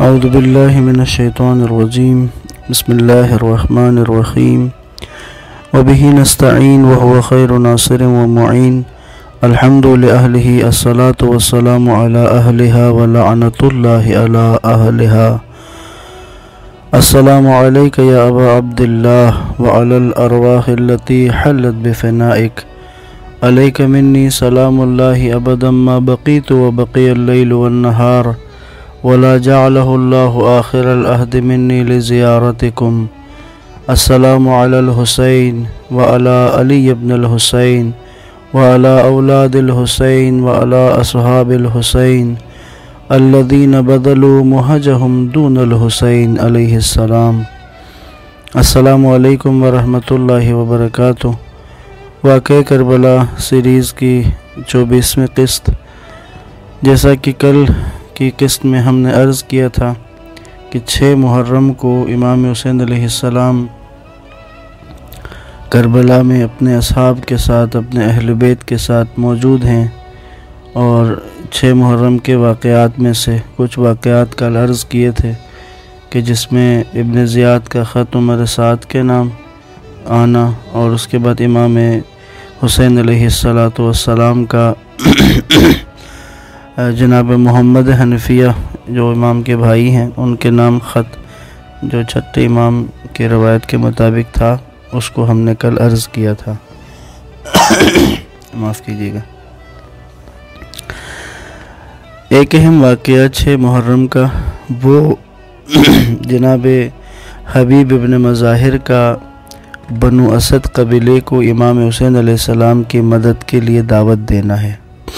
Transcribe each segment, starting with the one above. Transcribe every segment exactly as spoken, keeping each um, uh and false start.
اعوذ باللہ من الشیطان الرجیم بسم اللہ الرحمن الرحیم وبہ نستعین وهو خیر ناصر ومعین الحمد لأہلہ الصلاة والسلام علی اہلہا ولعنۃ اللہ علی اہلہا السلام علیک یا ابا عبداللہ وعلی الارواح التي حلت بفنائک علیک منی سلام اللہ ابدا ما بقیت وبقی اللیل والنہار ولا جعلہ اللہ آخر العہد منی لزیارتکم السلام علی الحسین وعلی علی بن الحسین وعلی اولاد الحسین وعلی اصحاب الحسین الذین بذلوا مہجہم دون الحسین علیہ السلام۔ السلام علیکم ورحمۃ اللہ وبرکاتہ۔ واقعہ کربلا سیریز کی چوبیسویں قسط، جیسا کہ کل کی قسط میں ہم نے عرض کیا تھا کہ چھ محرم کو امام حسین علیہ السلام کربلا میں اپنے اصحاب کے ساتھ، اپنے اہل بیت کے ساتھ موجود ہیں، اور چھ محرم کے واقعات میں سے کچھ واقعات کل عرض کیے تھے کہ جس میں ابن زیاد کا خط عمر سعد کے نام آنا، اور اس کے بعد امام حسین علیہ السلام کا جناب محمد حنفیہ جو امام کے بھائی ہیں ان کے نام خط جو چھٹے امام کے روایت کے مطابق تھا، اس کو ہم نے کل عرض کیا تھا۔ معاف کیجیے گا۔ ایک اہم واقعہ چھ محرم کا وہ جناب حبیب ابن مظاہر کا بنو اسد قبیلے کو امام حسین علیہ السلام کی مدد کے لیے دعوت دینا ہے۔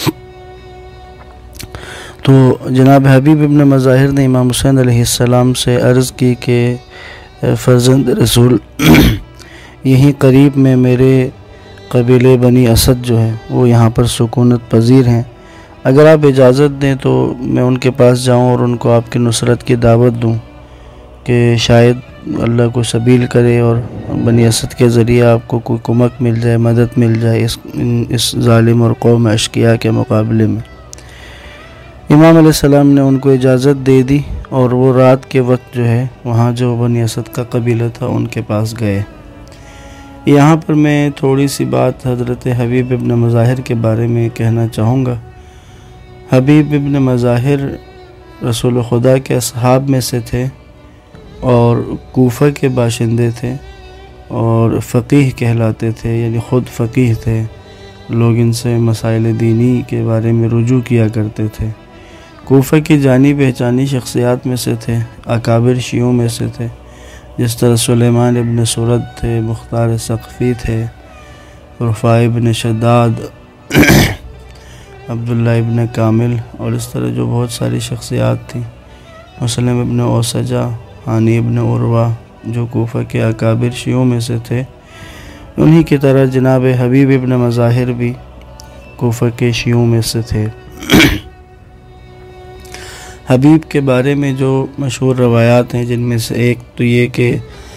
تو جناب حبیب ابن مظاہر نے امام حسین علیہ السلام سے عرض کی کہ فرزند رسول، یہیں قریب میں میرے قبیلے بنی اسد جو ہے وہ یہاں پر سکونت پذیر ہیں، اگر آپ اجازت دیں تو میں ان کے پاس جاؤں اور ان کو آپ کی نصرت کی دعوت دوں کہ شاید اللہ کو سبیل کرے اور بنی اسد کے ذریعے آپ کو کوئی کمک مل جائے، مدد مل جائے اس اس ظالم اور قوم اشقیاء کے مقابلے میں۔ امام علیہ السلام نے ان کو اجازت دے دی، اور وہ رات کے وقت جو ہے وہاں جو بنی اسد کا قبیلہ تھا ان کے پاس گئے۔ یہاں پر میں تھوڑی سی بات حضرت حبیب ابن مظاہر کے بارے میں کہنا چاہوں گا۔ حبیب ابن مظاہر رسول خدا کے اصحاب میں سے تھے، اور کوفہ کے باشندے تھے، اور فقیہ کہلاتے تھے، یعنی خود فقیہ تھے، لوگ ان سے مسائل دینی کے بارے میں رجوع کیا کرتے تھے۔ کوفہ کی جانی پہچانی شخصیات میں سے تھے، اکابر شیعوں میں سے تھے، جس طرح سلیمان ابن سرد تھے، مختار ثقفی تھے، رفاع ابن شداد، عبداللہ ابن کامل، اور اس طرح جو بہت ساری شخصیات تھیں، مسلم ابن اوسجہ، ہانی ابن عروہ، جو کوفہ کے اکابر شیعوں میں سے تھے۔ انہی کی طرح جناب حبیب ابن مظاہر بھی کوفہ کے شیعوں میں سے تھے۔ حبیب کے بارے میں جو مشہور روایات ہیں، جن میں سے ایک تو یہ کہ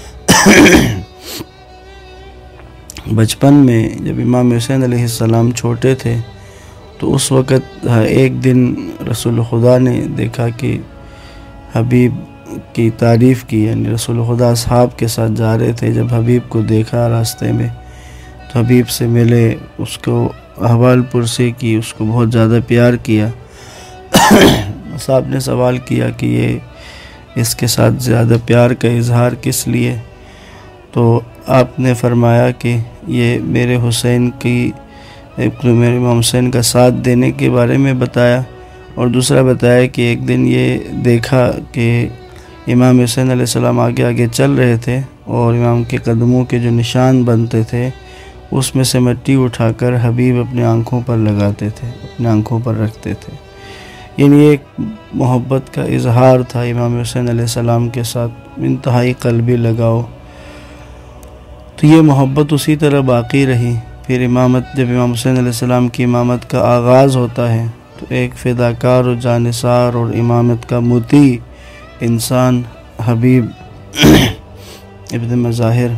بچپن میں جب امام حسین علیہ السلام چھوٹے تھے تو اس وقت ایک دن رسول خدا نے دیکھا کہ حبیب کی تعریف کی، یعنی رسول خدا اصحاب کے ساتھ جا رہے تھے، جب حبیب کو دیکھا راستے میں تو حبیب سے ملے، اس کو احوال پرسی کی، اس کو بہت زیادہ پیار کیا۔ صاحب نے سوال کیا کہ یہ اس کے ساتھ زیادہ پیار کا اظہار کس لیے؟ تو آپ نے فرمایا کہ یہ میرے حسین کی میرے امام حسین کا ساتھ دینے کے بارے میں بتایا، اور دوسرا بتایا کہ ایک دن یہ دیکھا کہ امام حسین علیہ السلام آگے آگے چل رہے تھے، اور امام کے قدموں کے جو نشان بنتے تھے اس میں سے مٹی اٹھا کر حبیب اپنے آنکھوں پر لگاتے تھے، اپنے آنکھوں پر رکھتے تھے۔ یعنی ایک محبت کا اظہار تھا امام حسین علیہ السلام کے ساتھ، انتہائی قلبی لگاؤ۔ تو یہ محبت اسی طرح باقی رہی۔ پھر امامت جب امام حسین علیہ السلام کی امامت کا آغاز ہوتا ہے تو ایک فداکار و جانثار اور امامت کا مطیع انسان حبیب ابن مظاہر،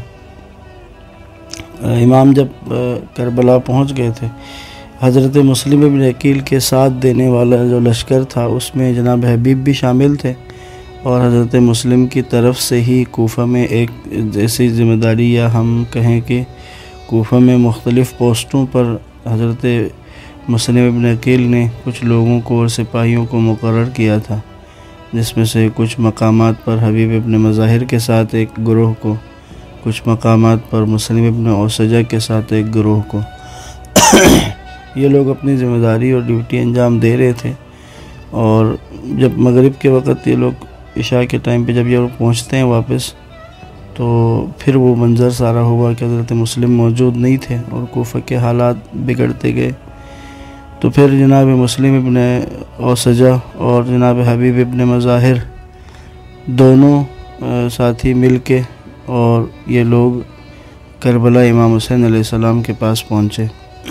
امام جب کربلا پہنچ گئے تھے، حضرت مسلم ابن عقیل کے ساتھ دینے والا جو لشکر تھا اس میں جناب حبیب بھی شامل تھے، اور حضرت مسلم کی طرف سے ہی کوفہ میں ایک ایسی ذمہ داری، یا ہم کہیں کہ کوفہ میں مختلف پوسٹوں پر حضرت مسلم ابن عقیل نے کچھ لوگوں کو اور سپاہیوں کو مقرر کیا تھا، جس میں سے کچھ مقامات پر حبیب ابن مظاہر کے ساتھ ایک گروہ کو، کچھ مقامات پر مسلم ابن اوسجہ کے ساتھ ایک گروہ کو یہ لوگ اپنی ذمہ داری اور ڈیوٹی انجام دے رہے تھے۔ اور جب مغرب کے وقت یہ لوگ عشاء کے ٹائم پہ جب یہ لوگ پہنچتے ہیں واپس، تو پھر وہ منظر سارا ہوا کہ حضرت مسلم موجود نہیں تھے اور کوفہ کے حالات بگڑتے گئے۔ تو پھر جناب مسلم ابن اوسجہ اور جناب حبیب ابن مظاہر دونوں ساتھی مل کے اور یہ لوگ کربلا امام حسین علیہ السلام کے پاس پہنچے۔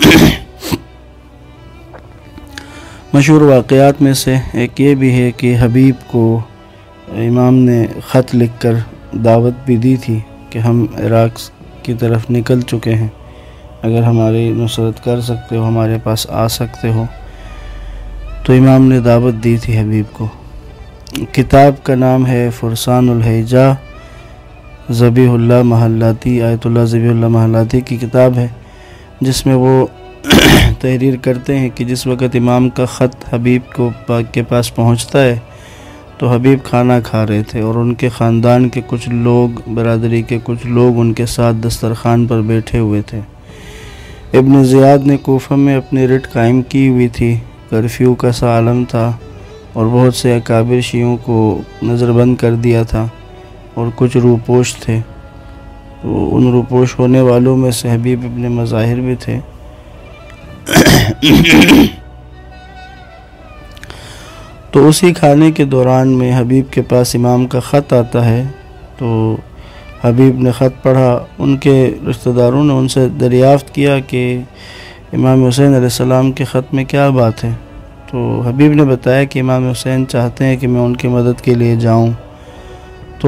مشہور واقعات میں سے ایک یہ بھی ہے کہ حبیب کو امام نے خط لکھ کر دعوت بھی دی تھی کہ ہم عراق کی طرف نکل چکے ہیں، اگر ہماری نصرت کر سکتے ہو، ہمارے پاس آ سکتے ہو۔ تو امام نے دعوت دی تھی حبیب کو۔ کتاب کا نام ہے فرسان الحجہ، ذبیح اللہ محلاتی، آیت اللہ ذبیح اللہ محلاتی کی کتاب ہے، جس میں وہ تحریر کرتے ہیں کہ جس وقت امام کا خط حبیب کو پاک کے پاس پہنچتا ہے تو حبیب کھانا کھا رہے تھے اور ان کے خاندان کے کچھ لوگ، برادری کے کچھ لوگ ان کے ساتھ دسترخوان پر بیٹھے ہوئے تھے۔ ابن زیاد نے کوفہ میں اپنی رٹ قائم کی ہوئی تھی، کرفیو کا سا عالم تھا اور بہت سے اکابر شیعوں کو نظر بند کر دیا تھا اور کچھ روپوش تھے۔ تو ان روپوش ہونے والوں میں سے حبیب ابن مظاہر بھی تھے۔ تو اسی کھانے کے دوران میں حبیب کے پاس امام کا خط آتا ہے، تو حبیب نے خط پڑھا۔ ان کے رشتہ داروں نے ان سے دریافت کیا کہ امام حسین علیہ السلام کے خط میں کیا بات ہے، تو حبیب نے بتایا کہ امام حسین چاہتے ہیں کہ میں ان کی مدد کے لیے جاؤں۔ تو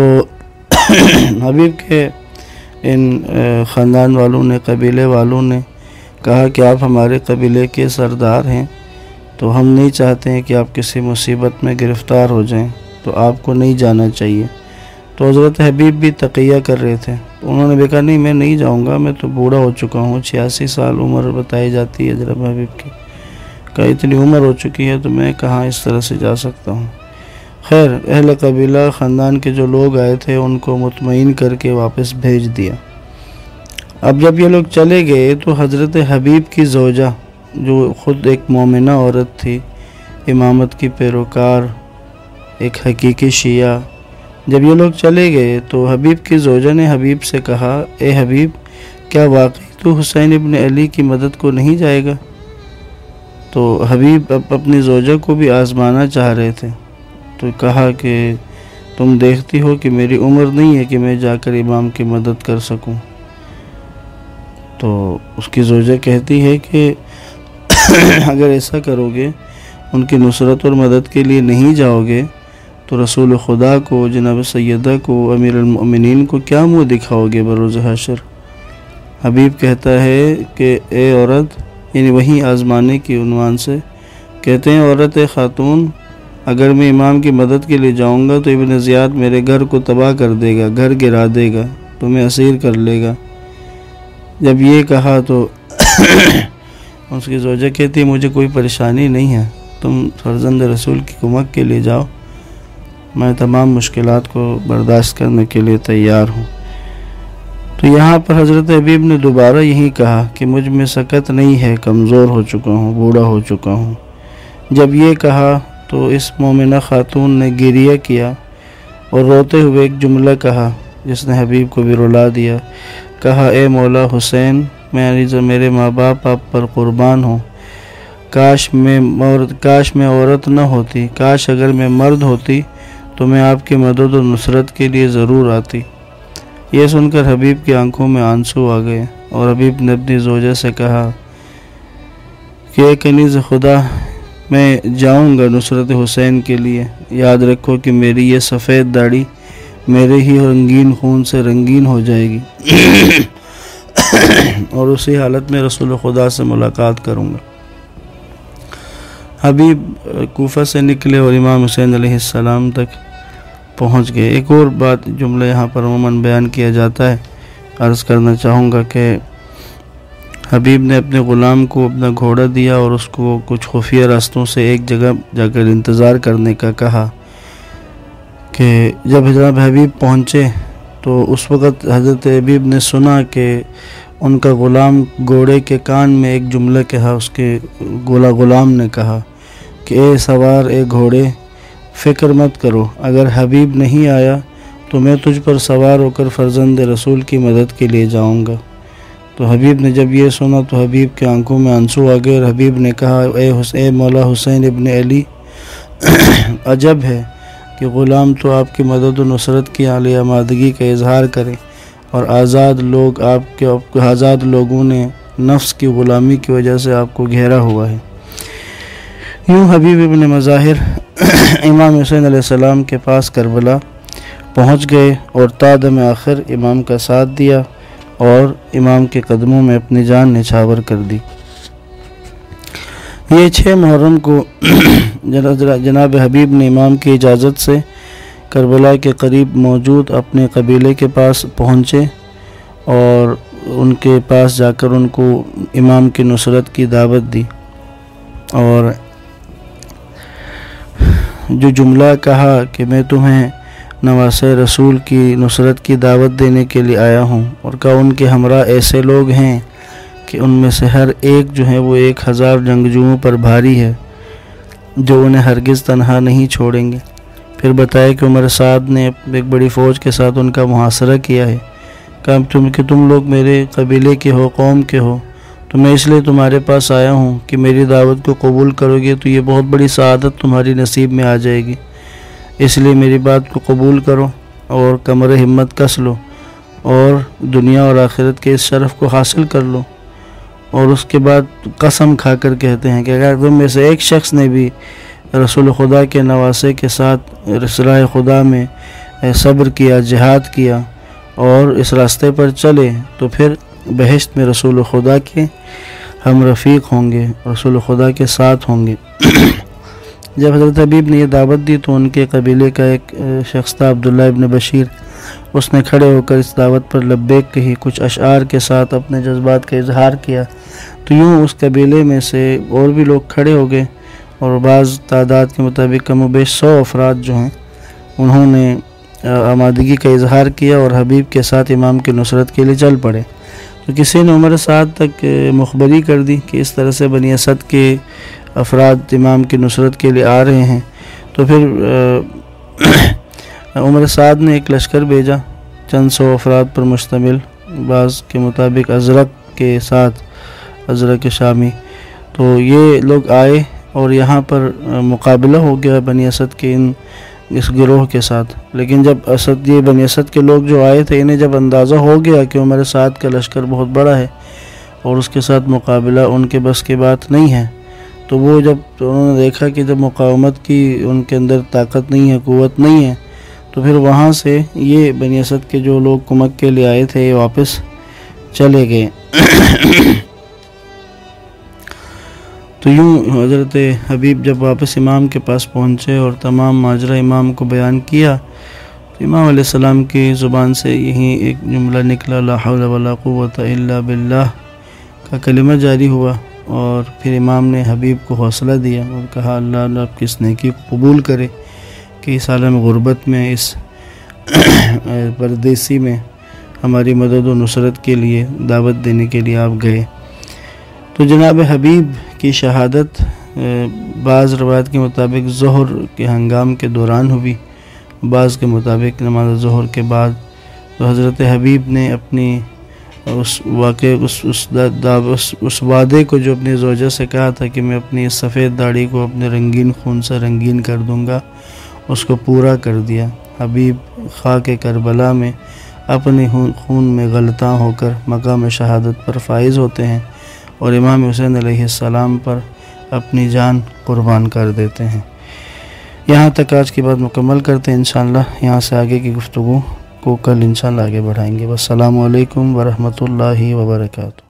حبیب کے ان خاندان والوں نے، قبیلے والوں نے کہا کہ آپ ہمارے قبیلے کے سردار ہیں، تو ہم نہیں چاہتے ہیں کہ آپ کسی مصیبت میں گرفتار ہو جائیں، تو آپ کو نہیں جانا چاہیے۔ تو حضرت حبیب بھی تقیہ کر رہے تھے، انہوں نے بھی کہا نہیں میں نہیں جاؤں گا، میں تو بوڑھا ہو چکا ہوں، چھیاسی سال عمر بتائی جاتی ہے حضرت حبیب کی، کہ اتنی عمر ہو چکی ہے تو میں کہاں اس طرح سے جا سکتا ہوں۔ خیر اہل قبیلہ خاندان کے جو لوگ آئے تھے ان کو مطمئن کر کے واپس بھیج دیا۔ اب جب یہ لوگ چلے گئے تو حضرت حبیب کی زوجہ، جو خود ایک مومنہ عورت تھی، امامت کی پیروکار، ایک حقیقی شیعہ، جب یہ لوگ چلے گئے تو حبیب کی زوجہ نے حبیب سے کہا، اے حبیب کیا واقعی تو حسین ابن علی کی مدد کو نہیں جائے گا؟ تو حبیب اب اپنی زوجہ کو بھی آزمانا چاہ رہے تھے، تو کہا کہ تم دیکھتی ہو کہ میری عمر نہیں ہے کہ میں جا کر امام کی مدد کر سکوں۔ تو اس کی زوجہ کہتی ہے کہ اگر ایسا کرو گے، ان کی نصرت اور مدد کے لیے نہیں جاؤ گے، تو رسول خدا کو، جناب سیدہ کو، امیر المؤمنین کو کیا منہ دکھاؤ گے بروز حشر؟ حبیب کہتا ہے کہ اے عورت، یعنی وہی آزمانے کی عنوان سے کہتے ہیں، عورت خاتون، اگر میں امام کی مدد کے لیے جاؤں گا تو ابن زیاد میرے گھر کو تباہ کر دے گا، گھر گرا دے گا، تمہیں اسیر کر لے گا۔ جب یہ کہا تو اس کی زوجہ کہتی ہے مجھے کوئی پریشانی نہیں ہے، تم فرزند رسول کی کمک کے لیے جاؤ، میں تمام مشکلات کو برداشت کرنے کے لیے تیار ہوں۔ تو یہاں پر حضرت حبیب نے دوبارہ یہی کہا کہ مجھ میں سکت نہیں ہے، کمزور ہو چکا ہوں، بوڑھا ہو چکا ہوں۔ جب یہ کہا تو اس مومنہ خاتون نے گریہ کیا اور روتے ہوئے ایک جملہ کہا جس نے حبیب کو بھی رلا دیا۔ کہا، اے مولا حسین، میں میرے ماں باپ آپ پر قربان ہوں، کاش میں عورت کاش میں عورت نہ ہوتی، کاش اگر میں مرد ہوتی تو میں آپ کی مدد و نصرت کے لیے ضرور آتی۔ یہ سن کر حبیب کی آنکھوں میں آنسو آ گئے اور حبیب نے اپنی زوجہ سے کہا کہ اے کنیز خدا، میں جاؤں گا نصرت حسین کے لیے، یاد رکھو کہ میری یہ سفید داڑھی میرے ہی رنگین خون سے رنگین ہو جائے گی اور اسی حالت میں رسول خدا سے ملاقات کروں گا۔ حبیب کوفہ سے نکلے اور امام حسین علیہ السلام تک پہنچ گئے۔ ایک اور بات جملہ یہاں پر عموماً بیان کیا جاتا ہے، عرض کرنا چاہوں گا کہ حبیب نے اپنے غلام کو اپنا گھوڑا دیا اور اس کو کچھ خفیہ راستوں سے ایک جگہ جا کر انتظار کرنے کا کہا کہ جب جناب حبیب پہنچے تو اس وقت حضرت حبیب نے سنا کہ ان کا غلام گھوڑے کے کان میں ایک جملہ کہا، اس کے گولا غلام نے کہا کہ اے سوار اے گھوڑے، فکر مت کرو، اگر حبیب نہیں آیا تو میں تجھ پر سوار ہو کر فرزند رسول کی مدد کے لیے جاؤں گا۔ تو حبیب نے جب یہ سنا تو حبیب کے آنکھوں میں آنسو آ گئے اور حبیب نے کہا اے اے مولا حسین ابن علی، عجب ہے کہ غلام تو آپ کی مدد و نصرت کی عالی آمادگی کا اظہار کرے اور آزاد لوگ آپ کے آزاد لوگوں نے نفس کی غلامی کی وجہ سے آپ کو گھیرا ہوا ہے۔ یوں حبیب ابن مظاہر امام حسین علیہ السلام کے پاس کربلا پہنچ گئے اور تا دم آخر امام کا ساتھ دیا اور امام کے قدموں میں اپنی جان نچھاور کر دی۔ یہ چھ محرم کو جناب حبیب نے امام کی اجازت سے کربلا کے قریب موجود اپنے قبیلے کے پاس پہنچے اور ان کے پاس جا کر ان کو امام کی نصرت کی دعوت دی، اور جو جملہ کہا کہ میں تمہیں نواسے رسول کی نصرت کی دعوت دینے کے لیے آیا ہوں، اور کہا ان کے ہمراہ ایسے لوگ ہیں کہ ان میں سے ہر ایک جو ہے وہ ایک ہزار جنگجوؤں پر بھاری ہے جو انہیں ہرگز تنہا نہیں چھوڑیں گے۔ پھر بتایا کہ عمر سعد نے ایک بڑی فوج کے ساتھ ان کا محاصرہ کیا ہے، کہا تم کہ تم لوگ میرے قبیلے کے ہو، قوم کے ہو، تو میں اس لیے تمہارے پاس آیا ہوں کہ میری دعوت کو قبول کرو گے تو یہ بہت بڑی سعادت تمہاری نصیب میں آ جائے گی، اس لیے میری بات کو قبول کرو اور کمر ہمت کس لو اور دنیا اور آخرت کے اس شرف کو حاصل کر لو۔ اور اس کے بعد قسم کھا کر کہتے ہیں کہ اگر تم میں سے ایک شخص نے بھی رسول خدا کے نواسے کے ساتھ رسالہ خدا میں صبر کیا، جہاد کیا اور اس راستے پر چلے تو پھر بہشت میں رسول خدا کے ہم رفیق ہوں گے، رسول خدا کے ساتھ ہوں گے۔ جب حضرت حبیب نے یہ دعوت دی تو ان کے قبیلے کا ایک شخص تھا عبداللہ ابن بشیر، اس نے کھڑے ہو کر اس دعوت پر لبیک کہی، کچھ اشعار کے ساتھ اپنے جذبات کا اظہار کیا۔ تو یوں اس قبیلے میں سے اور بھی لوگ کھڑے ہو گئے اور بعض تعداد کے مطابق کم و بیش سو افراد جو ہیں انہوں نے آمادگی کا اظہار کیا اور حبیب کے ساتھ امام کی نصرت کے لیے چل پڑے۔ تو کسی نے عمر سعد تک مخبری کر دی کہ اس طرح سے بنی اسد کے افراد امام کی نصرت کے لیے آ رہے ہیں۔ تو پھر عمر سعد نے ایک لشکر بھیجا چند سو افراد پر مشتمل، بعض کے مطابق ازرق کے ساتھ، ازرق شامی۔ تو یہ لوگ آئے اور یہاں پر مقابلہ ہو گیا بنی اسد کے ان اس گروہ کے ساتھ، لیکن جب اسد یہ بنی اسد کے لوگ جو آئے تھے انہیں جب اندازہ ہو گیا کہ عمر سعد کا لشکر بہت بڑا ہے اور اس کے ساتھ مقابلہ ان کے بس کی بات نہیں ہے، تو وہ جب انہوں نے دیکھا کہ جب مقاومت کی ان کے اندر طاقت نہیں ہے، قوت نہیں ہے، تو پھر وہاں سے یہ بنی اسد کے جو لوگ کمک کے لیے آئے تھے یہ واپس چلے گئے۔ تو یوں حضرت حبیب جب واپس امام کے پاس پہنچے اور تمام ماجرا امام کو بیان کیا تو امام علیہ السلام کی زبان سے یہی ایک جملہ نکلا، لا حول ولا قوت الا باللہ کا کلمہ جاری ہوا، اور پھر امام نے حبیب کو حوصلہ دیا اور کہا اللہ اللہ آپ کی اس نیکی کو قبول کرے کہ اس عالم غربت میں، اس پردیسی میں ہماری مدد و نصرت کے لیے دعوت دینے کے لیے آپ گئے۔ تو جناب حبیب کی شہادت بعض روایت کے مطابق ظہر کے ہنگام کے دوران ہوئی، بعض کے مطابق نماز ظہر کے بعد۔ تو حضرت حبیب نے اپنی اس واقعے اس اس, اس, اس وعدے کو جو اپنی زوجہ سے کہا تھا کہ میں اپنی اس سفید داڑھی کو اپنے رنگین خون سے رنگین کر دوں گا، اس کو پورا کر دیا۔ حبیب خاک کربلا میں اپنے خون میں غلطاں ہو کر مقام شہادت پر فائز ہوتے ہیں اور امام حسین علیہ السلام پر اپنی جان قربان کر دیتے ہیں۔ یہاں تک آج کی بات مکمل کرتے ہیں، انشاءاللہ یہاں سے آگے کی گفتگو کو کل انشاءاللہ آگے بڑھائیں گے۔ والسلام علیکم ورحمۃ اللہ وبرکاتہ۔